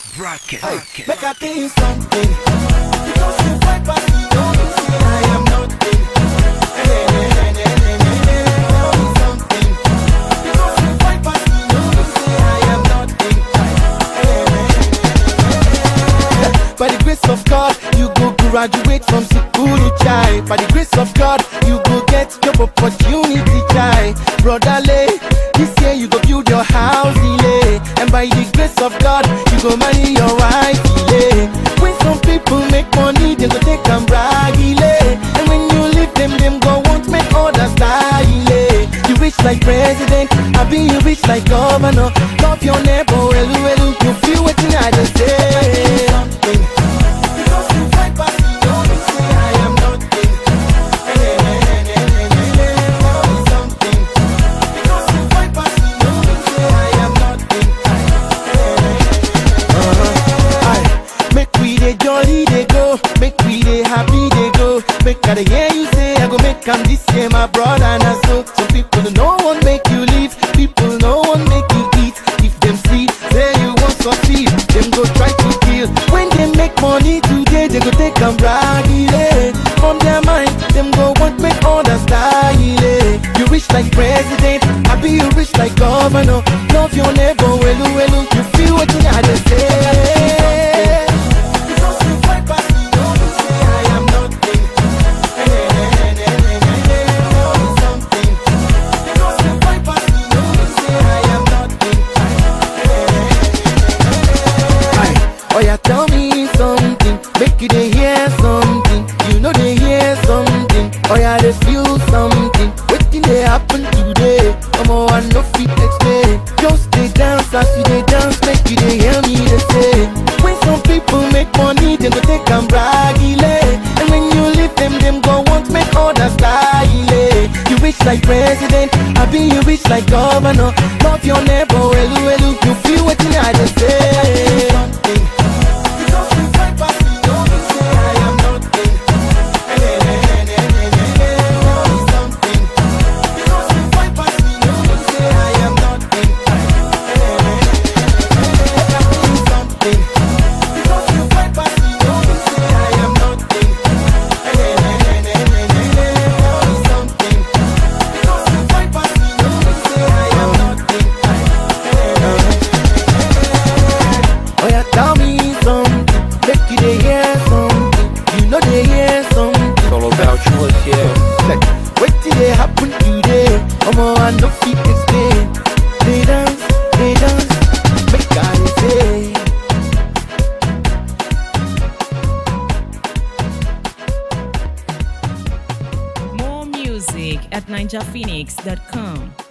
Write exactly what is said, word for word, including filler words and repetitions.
Bracket. Hey, make I tell you something. Because you fight back, you know you say I am nothing. Hey, hey, hey, hey, hey, hey, hey, tell me something. Because you fight back, you know you say I am nothing. Hey, hey, hey, hey, hey. By the grace of God, you go graduate from school, chai. By the grace of God, you go get job opportunity, chai. Brother Lay, this year you go build your house, delay. And by the grace of God, you go marry your wife, delay. When some people make money, they go take and brag, delay. And when you leave them, them go want make others die, delay. You wish like president, I be you wish like governor. Love your neighbor, elu elu. You feel what I just say. Something. Because you fight back, you know you say I am nothing. Hey, hey, hey, hey, hey, hey, hey, tell me something. Because you fight back, you know you say I am nothing. Uh-huh. Aye. Make we dey jolly dey go, make we dey happy dey go. Make I dey hear you say I go make am this year, my brother, and so. Some people no one make you leave, people no one make you eat. If them see say you want succeed, them go try to kill. When they make money today, they go take and brag, yeah. From their mind, them go want make others die, yeah. You wish like president, I be you wish like governor. Love your neighbor, elu elu. You feel what you gotta say. Because you fight back, you know you say I am nothing. Hey, hey, hey, hey, hey, hey, hey, tell me something. Because you fight back, you know you say I am nothing. Hey, hey, hey, hey, hey, hey. Oh yeah, tell me something. Make you dey hear something. You know they hear something. Oh yeah, they feel something. Wetin dey happen today? Omo, I no fit explain. Just dey dance as you dey dance, make you dey hear me dey say. When some people make money, they go take and brag, delay. And when you leave them, them go want make others die, delay. You wish like president, I be you wish like governor. Love your neighbor, elu elu. You feel what you gotta say. Something. Because you fight back, you know you say I am nothing. Hey, hey, hey, hey, hey, hey, hey, tell me something. Because you fight back, you know you say I am nothing. Hey, hey, hey, hey, tell me something. Because you fight back, you know you say I am nothing. Hey, hey, hey, hey, hey, hey, hey, tell me something. Because you fight back, you know you say I am nothing. Hey, hey, hey, hey. Oh yeah, tell me something. Make you dey hear something. You know they hear something. It's all about yours, yeah. Like, wetin dey happen today? Omo, I no fit explain. They dance, they dance, make I say. More music at ninja phoenix dot com.